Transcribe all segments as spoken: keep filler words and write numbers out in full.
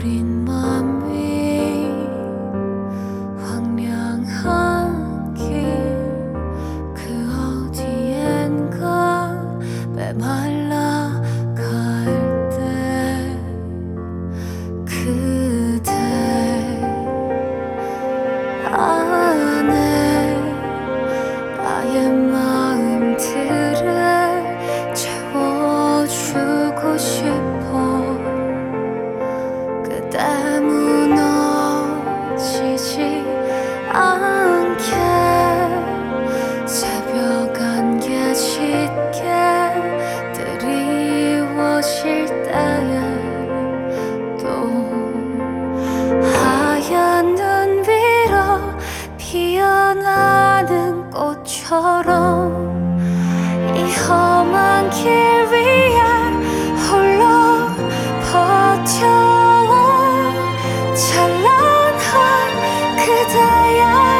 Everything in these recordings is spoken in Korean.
우린 맘이 황량한 길 그 어디엔가 메말라 갈 때 그대 안에 나의 마음들을 채워주고 싶어. 그대 무너지지 않게 새벽 안개 짙게 드리워질 때에 또 하얀 눈 위로 피어나는 꽃처럼 이 험한 길 위에 홀로 버텨온 찬란한 그대의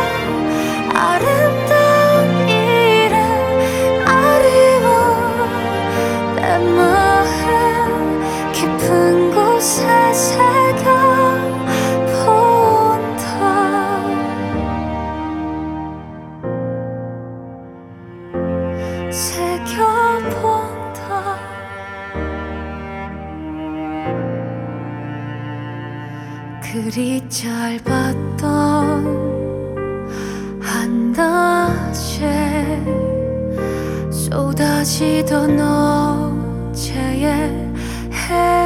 아름다운 일에 아리워 내 마음 깊은 곳에 새겨본다. 새겨본다. 그리 짧았던 한낮에 쏟아지던 어제의 해